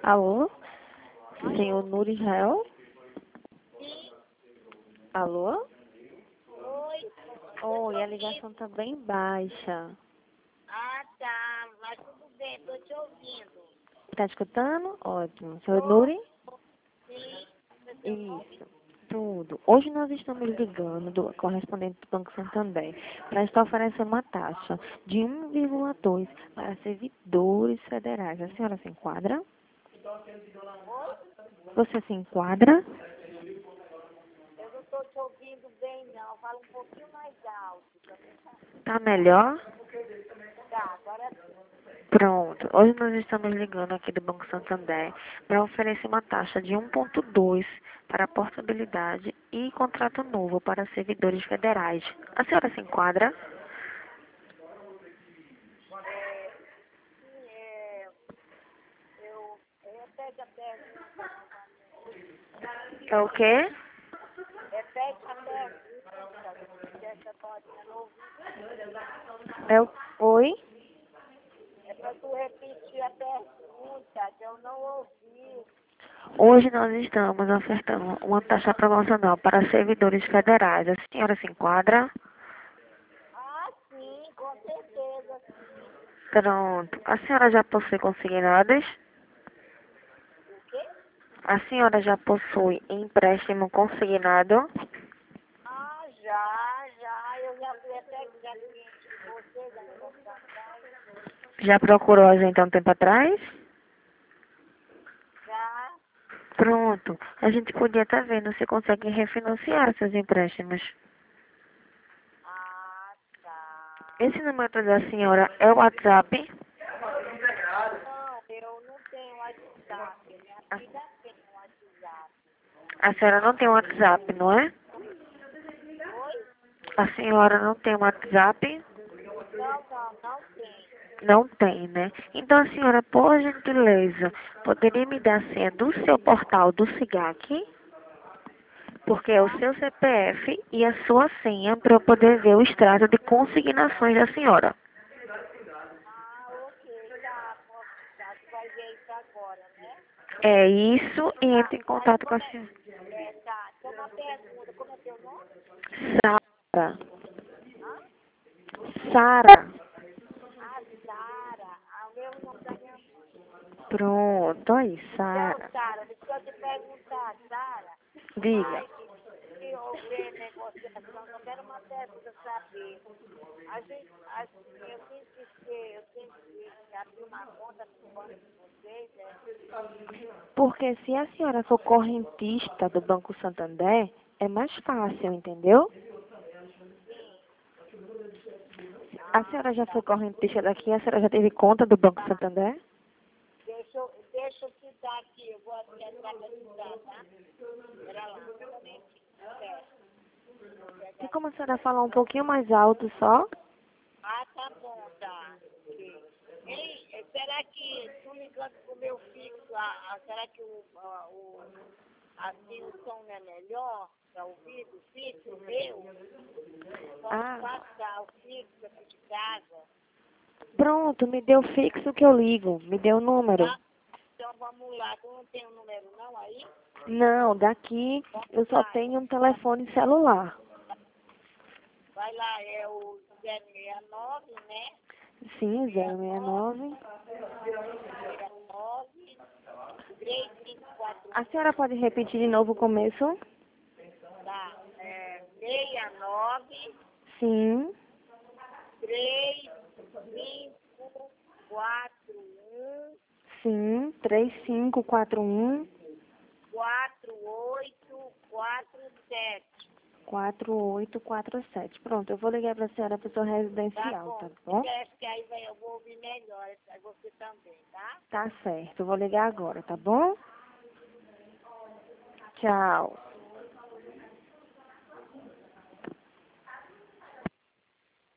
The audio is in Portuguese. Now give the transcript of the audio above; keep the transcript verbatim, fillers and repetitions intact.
Alô? Senhor Alô? Nuriel? Sim. Alô? Oi. Eu Oi, tô a ouvindo. ligação tá bem baixa. Ah, tá. Mas tudo bem, tô te ouvindo. Tá escutando? Ótimo. Senhor Tô. Nuri? Sim. Como é seu nome? Isso. Tudo. Hoje nós estamos ligando do correspondente do Banco Santander para estar oferecendo uma taxa de um vírgula dois para servidores federais. A senhora se enquadra? Oi? Você se enquadra? Eu não tô te ouvindo bem, não. Fala um pouquinho mais alto. Pra mim tá. Tá melhor? Tá, agora sim. Pronto. Hoje nós estamos ligando aqui do Banco Santander para oferecer uma taxa de um vírgula dois para portabilidade e contrato novo para servidores federais. A senhora se enquadra? É, sim, é. Eu. Repete a pergunta novamente. É o quê? Repete a pergunta. Se essa pode não ouvi bem. É o... Oi? É pra tu repetir a pergunta, que eu não ouvi. Hoje nós estamos ofertando uma taxa promocional para servidores federais. A senhora se enquadra? Ah, sim, com certeza, sim. Pronto. A senhora já possui consignados? O quê? A senhora já possui empréstimo consignado? Ah, já, já. Eu já fui até já cliente de vocês há um tempo atrás. Já procurou a gente há um tempo atrás? Já. Pronto. A gente podia estar vendo se consegue refinanciar seus empréstimos. Ah, tá. Esse número da senhora é o WhatsApp? Não, eu não tenho WhatsApp. Minha A, filha tem WhatsApp. a senhora não tem WhatsApp, não é? Oi? A senhora não tem WhatsApp? Não, não, não tem. Não tem, né? Então a senhora, por gentileza, poderia me dar a senha do seu portal do SIGAC? Porque é o Tá? seu C P F e a sua senha para eu poder ver o extrato de consignações da senhora. Ah, ok, tá. Posso, tá. Tu vai ver isso agora, né? É isso e Tá. entre em Aí contato com a como é? senhora. É, tá. Tem uma pergunta. Como é teu nome? Sara. Hã? Sara. A Sara. Ah, o mesmo nome da minha mãe. Pronto, aí, Então, Sara. Sara, deixa eu te perguntar, Sara, Diga. mas se houver negociação, eu quero uma pergunta saber. A gente, assim, eu tenho que ser, eu tenho que abrir uma conta no banco de vocês, é? Porque se a senhora for correntista do Banco Santander, é mais fácil, entendeu? Sim. A Ah, senhora já foi tá. correntista daqui? A senhora já teve conta do Banco Tá. Santander? Deixa eu, deixa eu te dar aqui, eu vou tentar pra te dar, tá? Pera lá, um momentinho. Espera, vou Tem pegar como a aqui. senhora falar um pouquinho mais alto só? Ah, tá bom, tá. Ok. Ei, eh, será que, tu ligando pro meu fixo, a, a- será que o, a, o, assim o som não é melhor para ouvir do fixo meu? Posso Ah, passar o fixo aqui de casa? pronto, me deu fixo que eu ligo. Me deu o número. Tá? Então vamos lá. Tu não tem o número não aí? Não, daqui Vamos eu só lá. tenho um telefone celular. Vai lá, é o zero seis nove, né? Sim, zero seis seis nove, nove. seis nove, três cinco quatro A um. senhora pode repetir de novo o começo? Tá? É seis nove, Sim, três cinco quatro um sim, três cinco quatro um quatro oito quatro sete. quatro oito quatro sete. Pronto, eu vou ligar para a senhora para sua Tá residencial, tá bom. bom? Acho que aí vai, eu vou ouvir melhor. Aí você também, tá? Tá certo, eu vou ligar agora, tá bom? Tchau.